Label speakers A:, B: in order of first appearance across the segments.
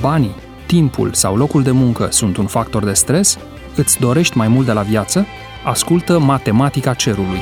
A: banii, timpul sau locul de muncă sunt un factor de stres? Îți dorești mai mult de la viață? Ascultă Matematica Cerului.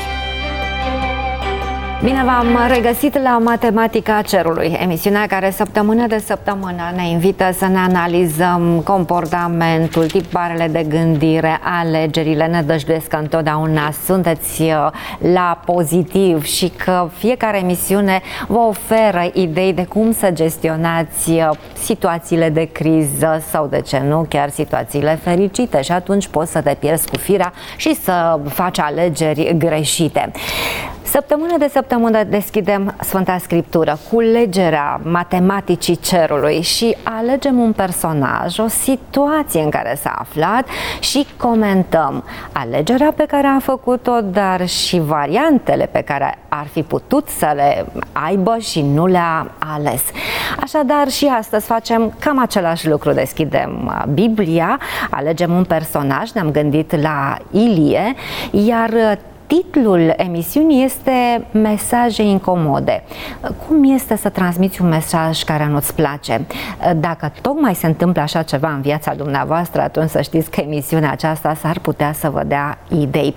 B: Bine v-am regăsit la Matematica Cerului, emisiunea care săptămână de săptămână ne invită să ne analizăm comportamentul, tiparele de gândire, alegerile. Ne dăjduiesc că întotdeauna sunteți la pozitiv și că fiecare emisiune vă oferă idei de cum să gestionați situațiile de criză sau, de ce nu, chiar situațiile fericite, și atunci poți să te pierzi cu firea și să faci alegeri greșite. Săptămână de săptămână deschidem Sfânta Scriptură, culegerea matematicii cerului și alegem un personaj, o situație în care s-a aflat și comentăm alegerea pe care a făcut-o, dar și variantele pe care ar fi putut să le aibă și nu le-a ales. Așadar, și astăzi facem cam același lucru, deschidem Biblia, alegem un personaj, ne-am gândit la Ilie, iar titlul emisiunii este Mesaje incomode. Cum este să transmiți un mesaj care nu-ți place? Dacă tocmai se întâmplă așa ceva în viața dumneavoastră, atunci să știți că emisiunea aceasta s-ar putea să vă dea idei.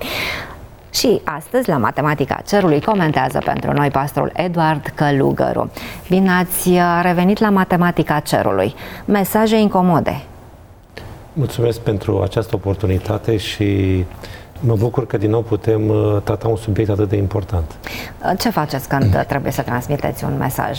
B: Și astăzi, la Matematica Cerului, comentează pentru noi pastorul Eduard Călugăru. Bine ați revenit la Matematica Cerului. Mesaje incomode.
C: Mulțumesc pentru această oportunitate și mă bucur că din nou putem trata un subiect atât de important.
B: Ce faceți când trebuie să transmiteți un mesaj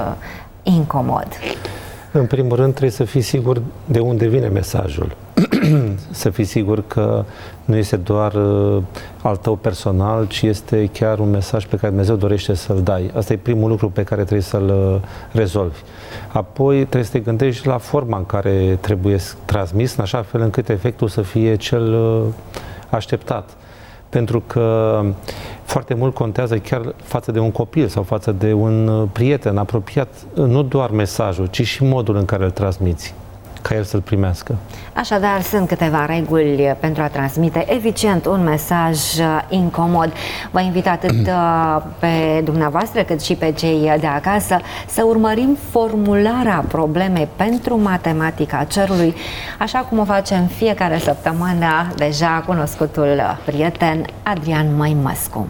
B: incomod?
C: În primul rând trebuie să fii sigur de unde vine mesajul. Să fii sigur că nu este doar al tău personal, ci este chiar un mesaj pe care Dumnezeu dorește să-l dai. Asta e primul lucru pe care trebuie să-l rezolvi. Apoi trebuie să te gândești la forma în care trebuie transmis, în așa fel încât efectul să fie cel așteptat. Pentru că foarte mult contează chiar față de un copil sau față de un prieten apropiat, nu doar mesajul, ci și modul în care îl transmiți, ca el să-l primească. Așadar,
B: sunt câteva reguli pentru a transmite eficient un mesaj incomod. Vă invit atât pe dumneavoastră cât și pe cei de acasă să urmărim formularea problemei pentru Matematica Cerului, așa cum o facem fiecare săptămână deja cunoscutul prieten Adrian Măimăscu.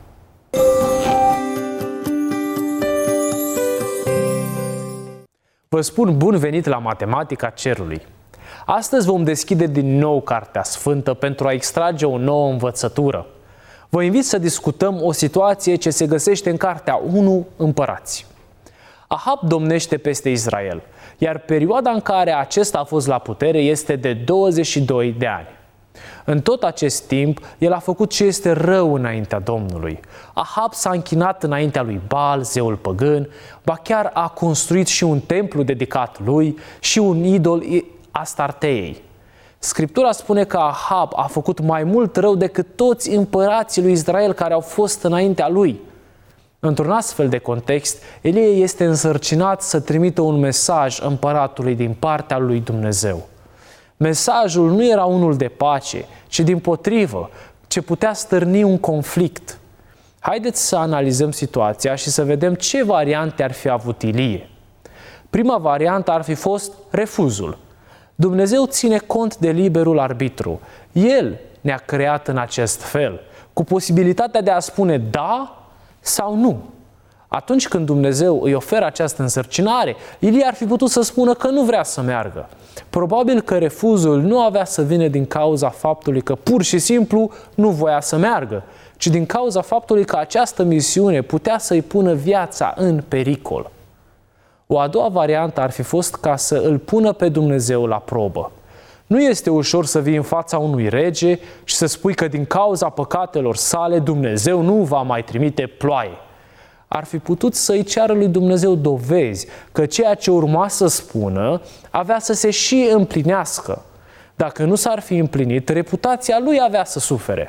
D: Vă spun bun venit la Matematica Cerului. Astăzi vom deschide din nou Cartea Sfântă pentru a extrage o nouă învățătură. Vă invit să discutăm o situație ce se găsește în Cartea 1 Împărați. Ahab domnește peste Israel, iar perioada în care acesta a fost la putere este de 22 de ani. În tot acest timp, el a făcut ce este rău înaintea Domnului. Ahab s-a închinat înaintea lui Baal, zeul păgân, ba chiar a construit și un templu dedicat lui și un idol Astarteei. Scriptura spune că Ahab a făcut mai mult rău decât toți împărații lui Israel care au fost înaintea lui. Într-un astfel de context, Elie este însărcinat să trimită un mesaj împăratului din partea lui Dumnezeu. Mesajul nu era unul de pace, ci dimpotrivă, ce putea stârni un conflict. Haideți să analizăm situația și să vedem ce variante ar fi avut Ilie. Prima variantă ar fi fost refuzul. Dumnezeu ține cont de liberul arbitru. El ne-a creat în acest fel, cu posibilitatea de a spune da sau nu. Atunci când Dumnezeu îi oferă această însărcinare, Ilie ar fi putut să spună că nu vrea să meargă. Probabil că refuzul nu avea să vină din cauza faptului că pur și simplu nu voia să meargă, ci din cauza faptului că această misiune putea să-i pună viața în pericol. O a doua variantă ar fi fost ca să îl pună pe Dumnezeu la probă. Nu este ușor să vii în fața unui rege și să spui că din cauza păcatelor sale Dumnezeu nu va mai trimite ploaie. Ar fi putut să-i ceară lui Dumnezeu dovezi că ceea ce urma să spună avea să se și împlinească. Dacă nu s-ar fi împlinit, reputația lui avea să sufere.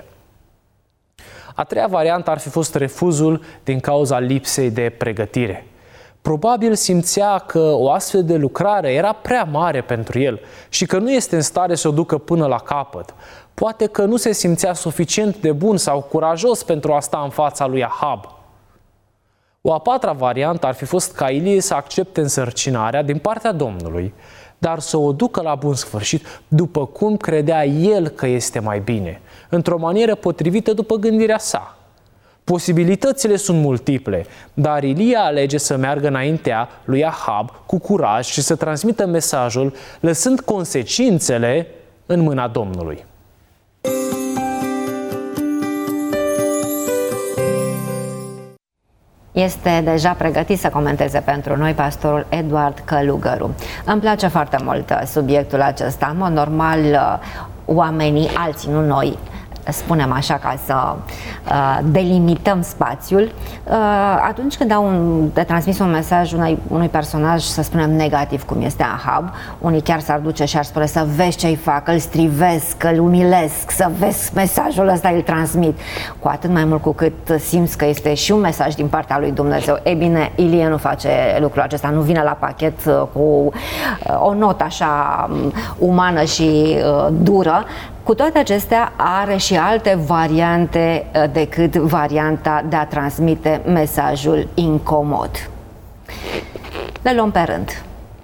D: A treia variantă ar fi fost refuzul din cauza lipsei de pregătire. Probabil simțea că o astfel de lucrare era prea mare pentru el și că nu este în stare să o ducă până la capăt. Poate că nu se simțea suficient de bun sau curajos pentru a sta în fața lui Ahab. O a patra variantă ar fi fost ca Ilie să accepte însărcinarea din partea Domnului, dar să o ducă la bun sfârșit după cum credea el că este mai bine, într-o manieră potrivită după gândirea sa. Posibilitățile sunt multiple, dar Ilia alege să meargă înaintea lui Ahab cu curaj și să transmită mesajul, lăsând consecințele în mâna Domnului.
B: Este deja pregătit să comenteze pentru noi pastorul Eduard Călugăru. Îmi place foarte mult subiectul acesta. În mod normal, oamenii, alții, nu noi, spunem așa ca să delimităm spațiul, atunci când au de transmis un mesaj unui personaj, să spunem, negativ, cum este Ahab, unii chiar s-ar duce și ar spune să vezi ce-i fac, îl strivesc, îl umilesc, să vezi mesajul ăsta, îl transmit. Cu atât mai mult cu cât simți că este și un mesaj din partea lui Dumnezeu. Ei bine, Ilie nu face lucrul acesta, nu vine la pachet cu o notă așa umană și dură. Cu toate acestea, are și alte variante decât varianta de a transmite mesajul incomod. Le luăm pe rând.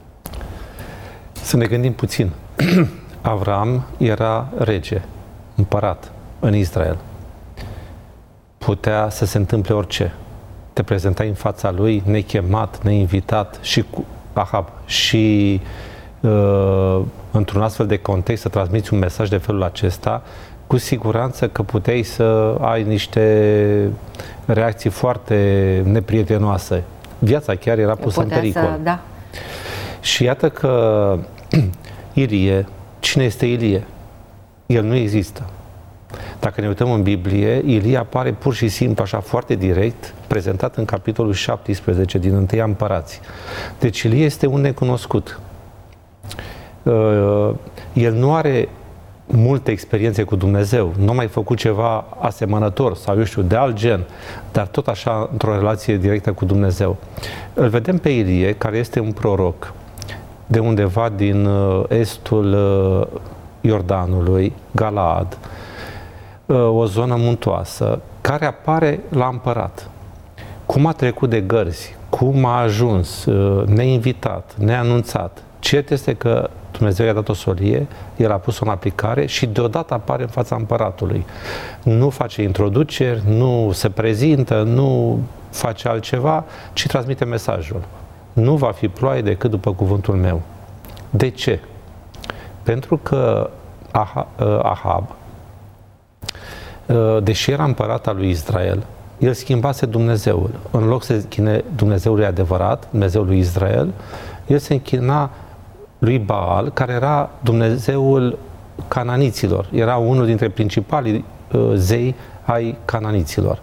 C: Să ne gândim puțin. Avram era rege, împărat în Israel. Putea să se întâmple orice. Te prezentai în fața lui, nechemat, neinvitat, și cu Ahab, și într-un astfel de context să transmiți un mesaj de felul acesta, cu siguranță că puteai să ai niște reacții foarte neprietenoase. Viața chiar era pusă în pericol.
B: Da.
C: Și iată că Ilie, cine este Ilie? El nu există. Dacă ne uităm în Biblie, Ilie apare pur și simplu, așa foarte direct, prezentat în capitolul 17 din 1 Împărați. Deci Ilie este un necunoscut. El nu are multe experiențe cu Dumnezeu, nu a mai făcut ceva asemănător sau, eu știu, de alt gen, dar tot așa într-o relație directă cu Dumnezeu. Îl vedem pe Ilie, care este un proroc de undeva din estul Iordanului, Galaad, o zonă muntoasă, care apare la împărat. Cum a trecut de gărzi, cum a ajuns neinvitat, neanunțat. Cert este că Dumnezeu i-a dat o solie, el a pus-o în aplicare și deodată apare în fața împăratului. Nu face introduceri, nu se prezintă, nu face altceva, ci transmite mesajul. Nu va fi ploaie decât după cuvântul meu. De ce? Pentru că Ahab, deși era împărat al lui Israel, el schimbase Dumnezeul. În loc să se închine Dumnezeului adevărat, Dumnezeul lui Israel, el se închina lui Baal, care era Dumnezeul cananiților. Era unul dintre principalii zei ai cananiților.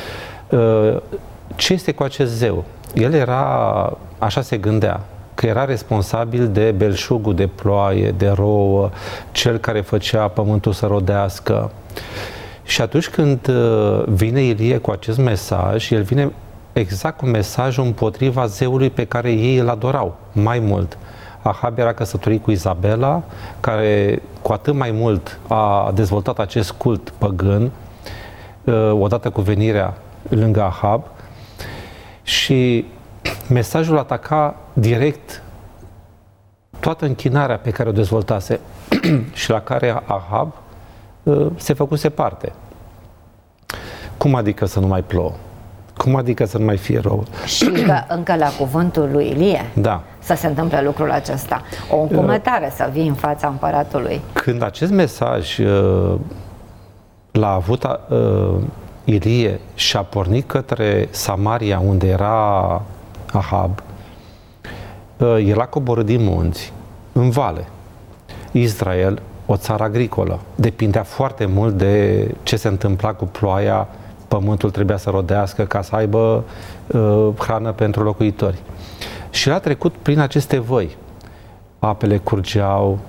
C: Ce este cu acest zeu? El era, așa se gândea, că era responsabil de belșugul de ploaie, de rouă, cel care făcea pământul să rodească. Și atunci când vine Ilie cu acest mesaj, el vine exact cu mesajul împotriva zeului pe care ei îl adorau. Mai mult, Ahab era căsătorit cu Izabela, care cu atât mai mult a dezvoltat acest cult păgân, odată cu venirea lângă Ahab, și mesajul ataca direct toată închinarea pe care o dezvoltase și la care Ahab se făcuse parte. Cum adică să nu mai plouă? Cum adică să nu mai fie rău?
B: Și că încă la cuvântul lui Ilie
C: da,
B: să se întâmple lucrul acesta. O încumătare să vii în fața împăratului.
C: Când acest mesaj l-a avut Ilie și a pornit către Samaria, unde era Ahab, el a coborât din munți în vale. Israel, o țară agricolă, depindea foarte mult de ce se întâmpla cu ploaia, pământul trebuia să rodească ca să aibă hrană pentru locuitori. Și l-a trecut prin aceste văi. Apele curgeau.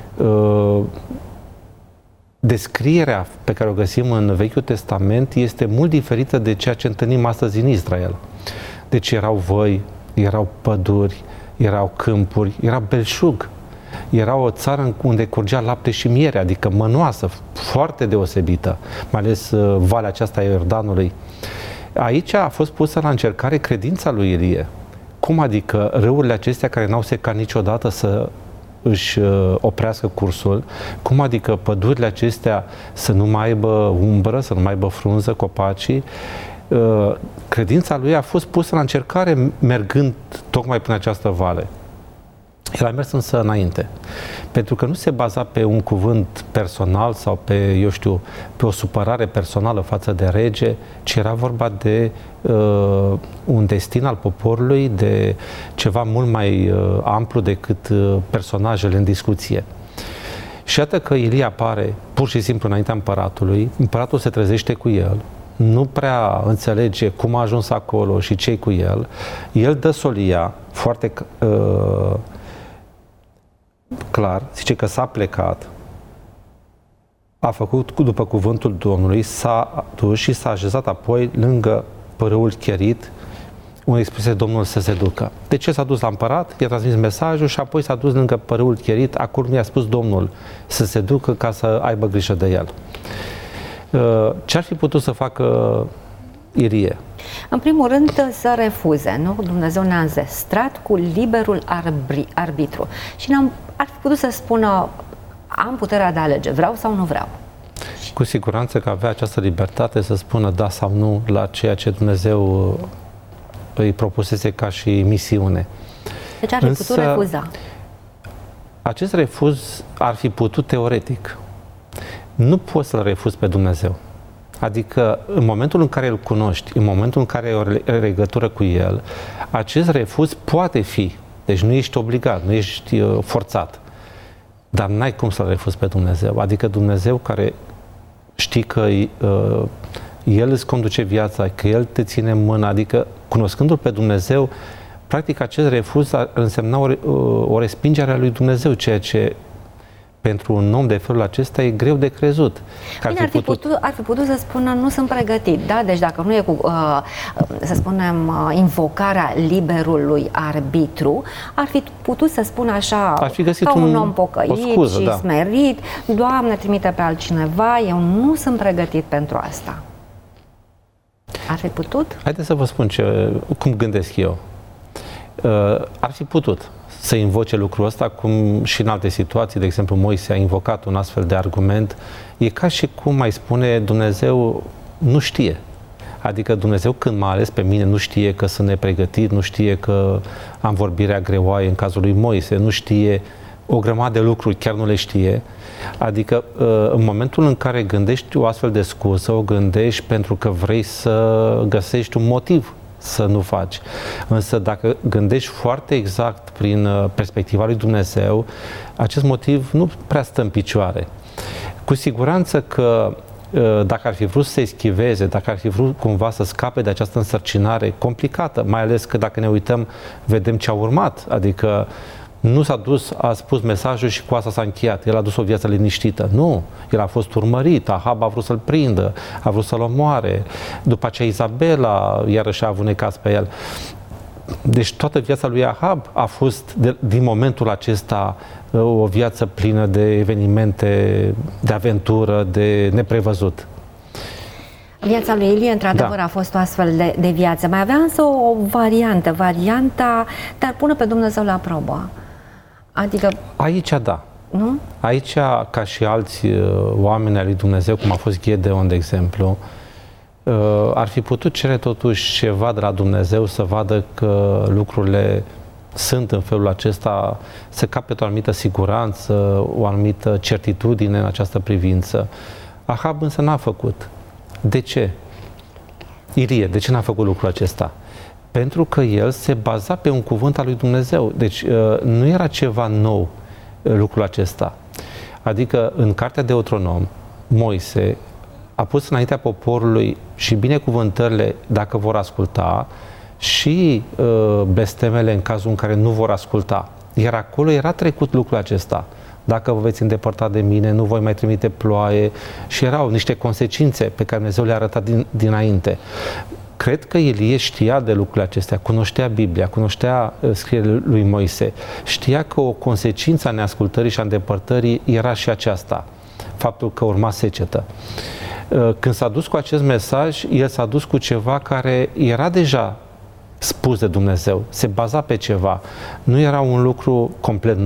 C: Descrierea pe care o găsim în Vechiul Testament este mult diferită de ceea ce întâlnim astăzi în Israel. Deci erau văi, erau păduri, erau câmpuri, era belșug. Era o țară unde curgea lapte și miere, adică mănoasă, foarte deosebită, mai ales valea aceasta a Iordanului. Aici a fost pusă la încercare credința lui Ilie. Cum adică râurile acestea care n-au secat niciodată să își oprească cursul. Cum adică pădurile acestea să nu mai aibă umbră, să nu mai aibă frunză, copacii? Credința lui a fost pusă la încercare mergând tocmai prin această vale. El a mers însă înainte, pentru că nu se baza pe un cuvânt personal sau pe, pe o supărare personală față de rege, ci era vorba de un destin al poporului, de ceva mult mai amplu decât personajele în discuție. Și iată că Ilie apare pur și simplu înaintea împăratului, împăratul se trezește cu el, nu prea înțelege cum a ajuns acolo și ce-i cu el, el dă solia foarte clar, zice că s-a plecat, a făcut după cuvântul Domnului, s-a dus și s-a așezat apoi lângă părâul Cherit, unde expuse Domnul să se ducă. De ce s-a dus la împărat? I-a transmis mesajul și apoi s-a dus lângă părâul Cherit, acolo mi-a spus Domnul să se ducă ca să aibă grijă de el. Ce ar fi putut să facă Ilie?
B: În primul rând să refuze, nu? Dumnezeu ne-a înzestrat cu liberul arbitru și ar fi putut să spună am puterea de a alege, vreau sau nu vreau.
C: Cu siguranță că avea această libertate să spună da sau nu la ceea ce Dumnezeu îi propusese ca și misiune.
B: Deci ar fi putut refuza.
C: Acest refuz ar fi putut teoretic. Nu poți să-L refuzi pe Dumnezeu. Adică în momentul în care îl cunoști, în momentul în care ai o legătură cu El, acest refuz poate fi. Deci nu ești obligat, nu ești forțat. Dar n-ai cum să-L refuzi pe Dumnezeu. Adică Dumnezeu care știi că El îți conduce viața, că El te ține în mână, adică cunoscându-L pe Dumnezeu, practic acest refuz ar însemna o respingere a lui Dumnezeu, ceea ce pentru un om de felul acesta e greu de crezut.
B: Bine, ar fi putut să spună nu sunt pregătit, da? Deci dacă nu e cu, să spunem, invocarea liberului arbitru, ar fi putut să spună așa,
C: ar fi găsit
B: ca un om pocăit și smerit, Doamne, trimite pe altcineva, eu nu sunt pregătit pentru asta. Ar fi putut?
C: Haideți să vă spun cum gândesc eu. Ar fi putut să invoce lucrul ăsta, cum și în alte situații, de exemplu Moise a invocat un astfel de argument, e ca și cum mai spune Dumnezeu nu știe. Adică Dumnezeu când m-a ales pe mine nu știe că sunt nepregătit, nu știe că am vorbirea greoaie în cazul lui Moise, nu știe o grămadă de lucruri, chiar nu le știe. Adică în momentul în care gândești o astfel de scuză, o gândești pentru că vrei să găsești un motiv să nu faci. Însă dacă gândești foarte exact prin perspectiva lui Dumnezeu, acest motiv nu prea stă în picioare. Cu siguranță că dacă ar fi vrut să se eschiveze, dacă ar fi vrut cumva să scape de această însărcinare complicată, mai ales că dacă ne uităm, vedem ce a urmat, adică nu s-a dus, a spus mesajul și cu asta s-a încheiat. El a dus o viață liniștită. Nu. El a fost urmărit. Ahab a vrut să-l prindă, a vrut să-l omoare. După aceea Izabela iarăși a avut necaz pe el. Deci toată viața lui Ahab a fost, din momentul acesta, o viață plină de evenimente, de aventură, de neprevăzut.
B: Viața lui Ilie, într-adevăr, a fost o astfel de viață. Mai avea însă o varianta de a pune pe Dumnezeu la probă. Adică...
C: Aici, da.
B: Nu?
C: Aici, ca și alți oameni ai lui Dumnezeu, cum a fost Gedeon, de exemplu, ar fi putut cere totuși ceva de la Dumnezeu, să vadă că lucrurile sunt în felul acesta, să capete o anumită siguranță, o anumită certitudine în această privință. Ahab însă n-a făcut. De ce? Ilie, de ce n-a făcut lucrul acesta? Pentru că el se baza pe un cuvânt al lui Dumnezeu. Deci nu era ceva nou lucrul acesta. Adică în cartea Deuteronom, Moise a pus înaintea poporului și binecuvântările dacă vor asculta și blestemele în cazul în care nu vor asculta. Iar acolo era trecut lucrul acesta. Dacă vă veți îndepărta de mine, nu voi mai trimite ploaie, și erau niște consecințe pe care Dumnezeu le-a arătat dinainte. Cred că Ilie știa de lucrurile acestea, cunoștea Biblia, cunoștea scrierile lui Moise, știa că o consecință a neascultării și a îndepărtării era și aceasta, faptul că urma secetă. Când s-a dus cu acest mesaj, el s-a dus cu ceva care era deja spus de Dumnezeu, se baza pe ceva, nu era un lucru complet nou.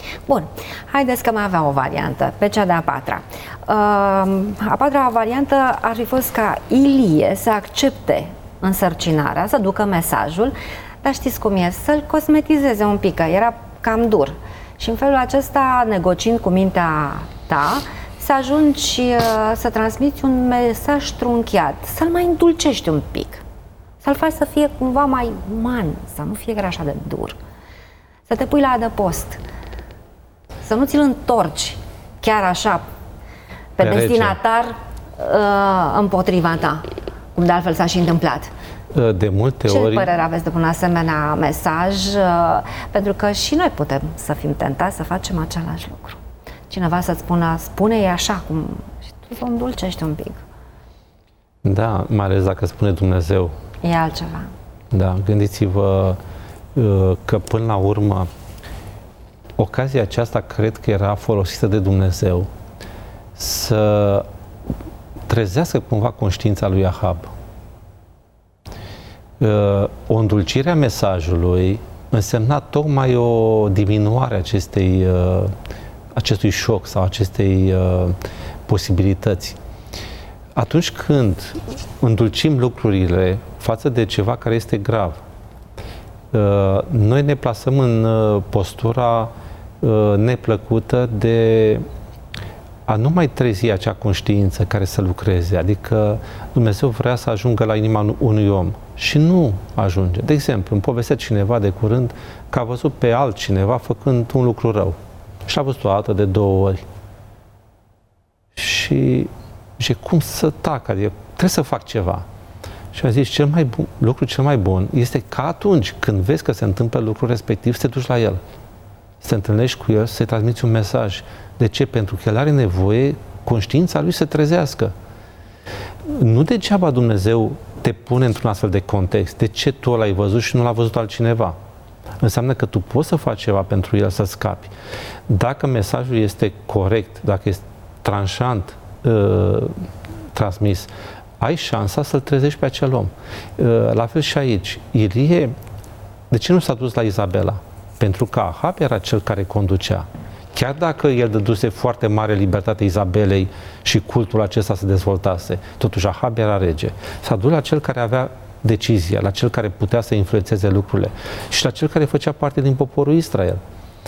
B: Bun, haideți că mai avea o variantă, pe cea de-a patra. A patra variantă ar fi fost ca Ilie să accepte însărcinarea, să ducă mesajul, dar știți cum e, să-l cosmetizeze un pic, că era cam dur. Și în felul acesta, negociind cu mintea ta, să ajungi să transmiți un mesaj trunchiat, să-l mai îndulcești un pic, să-l faci să fie cumva mai uman, să nu fie așa de dur, să te pui la adăpost, să nu ți-l întorci chiar așa pe destinatar împotriva ta, cum de altfel s-a și întâmplat.
C: De multe
B: Ce
C: ori...
B: părere aveți de un asemenea mesaj? Pentru că și noi putem să fim tentați să facem același lucru. Cineva să-ți spună, spune-i așa, cum... și tu să o îndulcești un pic.
C: Da, mai ales dacă spune Dumnezeu.
B: E altceva.
C: Da, gândiți-vă că până la urmă ocazia aceasta cred că era folosită de Dumnezeu să trezească cumva conștiința lui Ahab. O îndulcire a mesajului însemna tocmai o diminuare a acestui șoc sau acestei posibilități. Atunci când îndulcim lucrurile față de ceva care este grav, noi ne plasăm în postura neplăcută de a nu mai trezi acea conștiință care să lucreze. Adică Dumnezeu vrea să ajungă la inima unui om și nu ajunge. De exemplu, îmi povestea cineva de curând că a văzut pe altcineva făcând un lucru rău. Și l-a văzut o dată, de 2 ori. Și zice, cum să tac? Adică trebuie să fac ceva. Și a zis, lucrul cel mai bun este că atunci când vezi că se întâmplă lucrul respectiv, să te duci la el. Să te întâlnești cu el, să-i transmiți un mesaj. De ce? Pentru că el are nevoie, conștiința lui să trezească. Nu degeaba Dumnezeu te pune într-un astfel de context. De ce tu l-ai văzut și nu l-a văzut altcineva? Înseamnă că tu poți să faci ceva pentru el să scapi. Dacă mesajul este corect, dacă este tranșant transmis, ai șansa să-l trezești pe acel om. La fel și aici. Ilie, de ce nu s-a dus la Izabela? Pentru că Ahab era cel care conducea. Chiar dacă el dăduse foarte mare libertate Izabelei și cultul acesta se dezvoltase, totuși Ahab era rege. S-a dus la cel care avea decizia, la cel care putea să influențeze lucrurile și la cel care făcea parte din poporul Israel.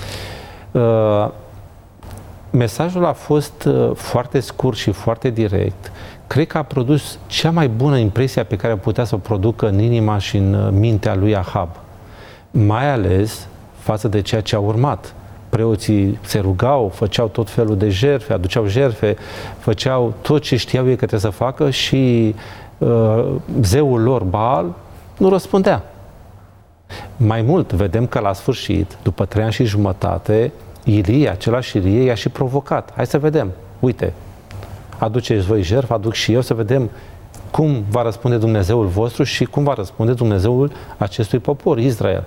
C: Mesajul a fost foarte scurt și foarte direct. Cred că a produs cea mai bună impresie pe care putea să o producă în inima și în mintea lui Ahab. Mai ales față de ceea ce a urmat. Preoții se rugau, făceau tot felul de jertfe, aduceau jertfe, făceau tot ce știau ei că trebuie să facă și zeul lor, Baal, nu răspundea. Mai mult, vedem că la sfârșit, după 3 ani și jumătate, Ilie, același Ilie, i-a și provocat. Hai să vedem, uite, aduceți voi jertfă, aduc și eu, să vedem cum va răspunde Dumnezeul vostru și cum va răspunde Dumnezeul acestui popor, Israel.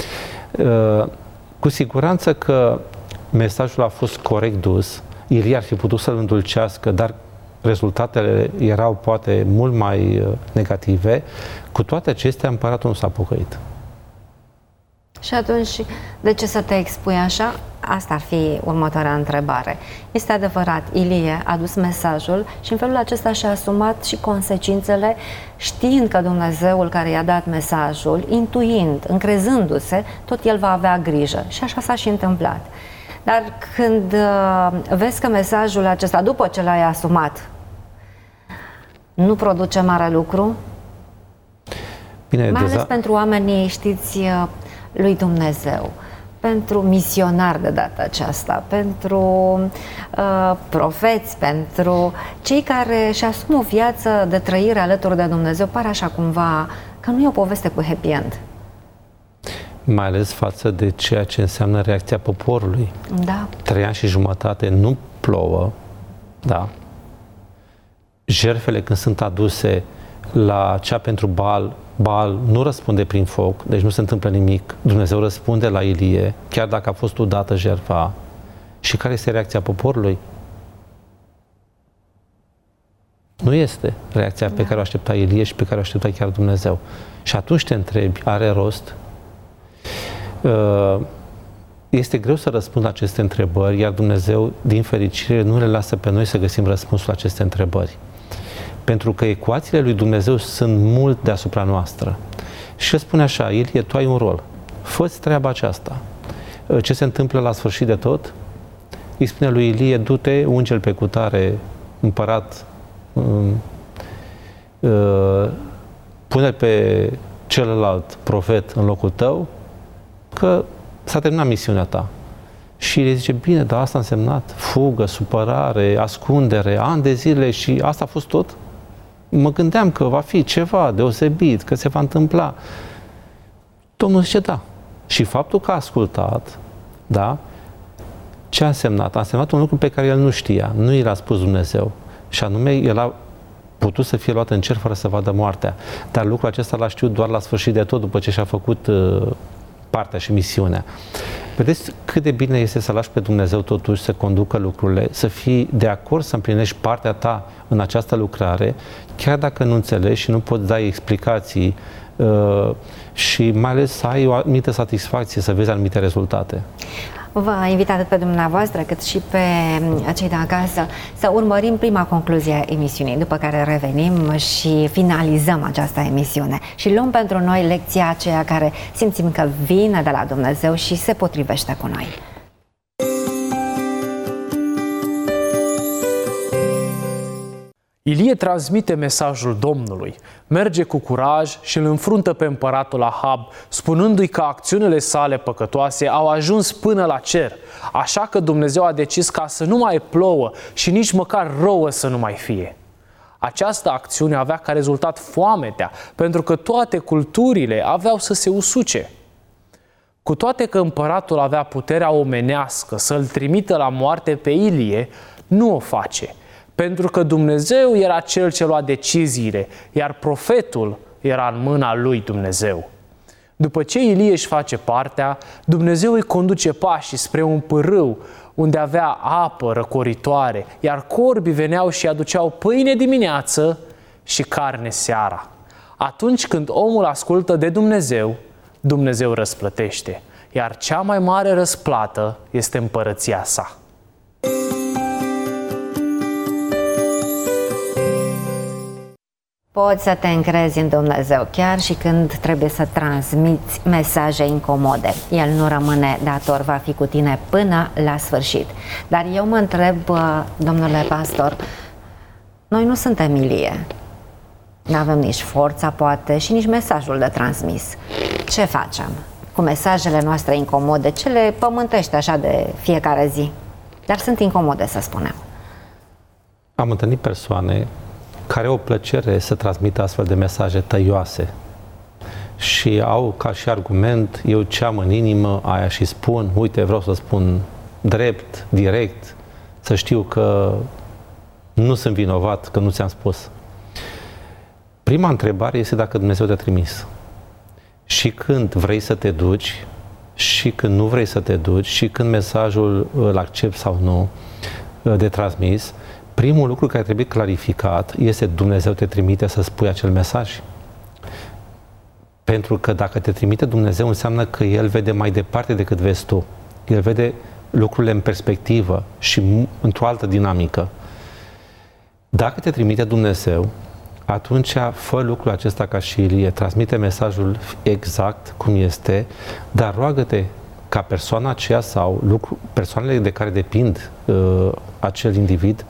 C: Cu siguranță că mesajul a fost corect dus, Ilie ar fi putut să-l îndulcească, dar rezultatele erau poate mult mai negative. Cu toate acestea, împăratul nu s-a pocăit.
B: Și atunci, de ce să te expui așa? Asta ar fi următoarea întrebare. Este adevărat, Ilie a dus mesajul și în felul acesta și-a asumat și consecințele, știind că Dumnezeul care i-a dat mesajul, intuind, încrezându-se, tot el va avea grijă. Și așa s-a și întâmplat. Dar când vezi că mesajul acesta, după ce l-ai asumat, nu produce mare lucru,
C: bine,
B: mai ales pentru oamenii, știți, lui Dumnezeu, pentru misionari de data aceasta, pentru profeți, pentru cei care își asumă o viață de trăire alături de Dumnezeu, pare așa cumva că nu e o poveste cu happy end.
C: Mai ales față de ceea ce înseamnă reacția poporului.
B: Da.
C: 3 ani și jumătate nu plouă, da. Jertfele când sunt aduse la cea pentru Baal, Baal nu răspunde prin foc, deci nu se întâmplă nimic. Dumnezeu răspunde la Ilie, chiar dacă a fost udată jertfa. Și care este reacția poporului? Nu este reacția pe care o aștepta Ilie și pe care o aștepta chiar Dumnezeu. Și atunci te întrebi, are rost? Este greu să răspund la aceste întrebări, iar Dumnezeu, din fericire, nu le lasă pe noi să găsim răspunsul la aceste întrebări. Pentru că ecuațiile lui Dumnezeu sunt mult deasupra noastră. Și el spune așa: Ilie, tu ai un rol. Fă-ți treaba aceasta. Ce se întâmplă la sfârșit de tot? Îi spune lui Ilie: du-te, unge-l pe cutare împărat, pune pe celălalt profet în locul tău, că s-a terminat misiunea ta. Și Ilie zice: bine, dar asta a însemnat fugă, supărare, ascundere, ani de zile, și asta a fost tot? Mă gândeam că va fi ceva deosebit, că se va întâmpla. Domnul zice: da. Și faptul că a ascultat, da, ce a însemnat? A însemnat un lucru pe care el nu știa, nu i l-a spus Dumnezeu. Și anume, el a putut să fie luat în cer fără să vadă moartea. Dar lucrul acesta l-a știut doar la sfârșit de tot, după ce și-a făcut partea și misiunea. Vedeți cât de bine este să lași pe Dumnezeu totuși să conducă lucrurile, să fii de acord să împlinești partea ta în această lucrare, chiar dacă nu înțelegi și nu poți da explicații și mai ales să ai o anumită satisfacție, să vezi anumite rezultate.
B: Vă invit atât pe dumneavoastră cât și pe cei de acasă să urmărim prima concluzie a emisiunii, după care revenim și finalizăm această emisiune și luăm pentru noi lecția aceea care simțim că vine de la Dumnezeu și se potrivește cu noi.
D: Ilie transmite mesajul Domnului, merge cu curaj și îl înfruntă pe împăratul Ahab, spunându-i că acțiunile sale păcătoase au ajuns până la cer, așa că Dumnezeu a decis ca să nu mai plouă și nici măcar rouă să nu mai fie. Această acțiune avea ca rezultat foametea, pentru că toate culturile aveau să se usuce. Cu toate că împăratul avea puterea omenească să-l trimită la moarte pe Ilie, nu o face, pentru că Dumnezeu era Cel ce lua deciziile, iar profetul era în mâna lui Dumnezeu. După ce Ilie își face partea, Dumnezeu îi conduce pașii spre un pârâu unde avea apă răcoritoare, iar corbii veneau și aduceau pâine dimineață și carne seara. Atunci când omul ascultă de Dumnezeu, Dumnezeu răsplătește, iar cea mai mare răsplată este împărăția sa.
B: Poți să te încrezi în Dumnezeu chiar și când trebuie să transmiți mesaje incomode. El nu rămâne dator, va fi cu tine până la sfârșit. Dar eu mă întreb, domnule pastor, noi nu suntem Ilie. Nu avem nici forța, poate, și nici mesajul de transmis. Ce facem cu mesajele noastre incomode, cele pământești așa de fiecare zi? Dar sunt incomode, să spunem.
C: Am întâlnit persoane care au plăcere să transmită astfel de mesaje tăioase și au ca și argument: eu ce am în inimă, aia și spun, uite, vreau să spun drept, direct, să știu că nu sunt vinovat, că nu ți-am spus. Prima întrebare este dacă Dumnezeu te-a trimis. Și când vrei să te duci, și când nu vrei să te duci, și când mesajul îl accepti sau nu de transmis, primul lucru care trebuie clarificat este: Dumnezeu te trimite să spui acel mesaj. Pentru că dacă te trimite Dumnezeu, înseamnă că El vede mai departe decât vezi tu. El vede lucrurile în perspectivă și într-o altă dinamică. Dacă te trimite Dumnezeu, atunci fă lucrul acesta ca și Ilie, transmite mesajul exact cum este, dar roagă-te ca persoana aceea sau persoanele de care depind acel individ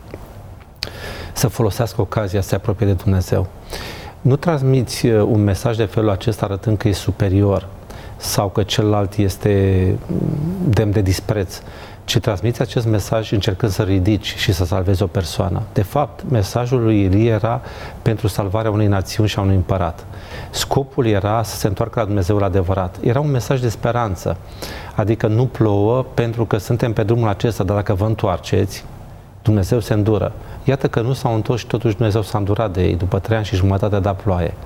C: să folosească ocazia să se apropie de Dumnezeu. Nu transmiți un mesaj de felul acesta arătând că e superior sau că celălalt este demn de dispreț, ci transmiți acest mesaj încercând să ridici și să salvezi o persoană. De fapt, mesajul lui Ilie era pentru salvarea unei națiuni și a unui împărat. Scopul era să se întoarcă la Dumnezeul adevărat. Era un mesaj de speranță, adică nu plouă pentru că suntem pe drumul acesta, dar dacă vă întoarceți, Dumnezeu se îndură. Iată că nu s-au întors și totuși Dumnezeu s-a îndurat de ei. După 3 ani și jumătate a dat ploaie.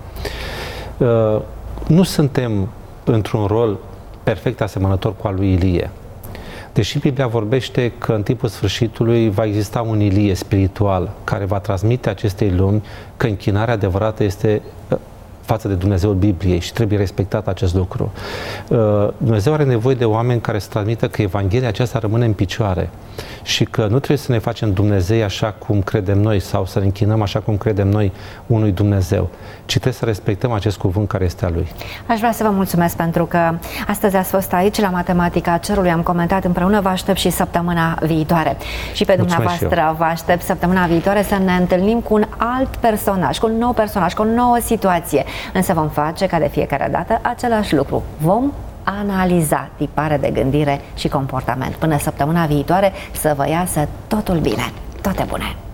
C: Nu suntem într-un rol perfect asemănător cu al lui Ilie. Deși Biblia vorbește că în timpul sfârșitului va exista un Ilie spiritual care va transmite acestei lumi că închinarea adevărată este față de Dumnezeul Bibliei și trebuie respectat acest lucru. Dumnezeu are nevoie de oameni care să transmită că Evanghelia aceasta rămâne în picioare și că nu trebuie să ne facem Dumnezei așa cum credem noi sau să ne închinăm așa cum credem noi unui Dumnezeu, ci trebuie să respectăm acest cuvânt care este al Lui.
B: Aș vrea să vă mulțumesc pentru că astăzi ați fost aici la Matematica Cerului, am comentat împreună, vă aștept și săptămâna viitoare. Și pe dumneavoastră vă aștept săptămâna viitoare să ne întâlnim cu un alt personaj, cu un nou personaj, cu o nouă situație. Însă vom face ca de fiecare dată același lucru. Vom analiza tipare de gândire și comportament. Până săptămâna viitoare să vă iasă totul bine. Toate bune!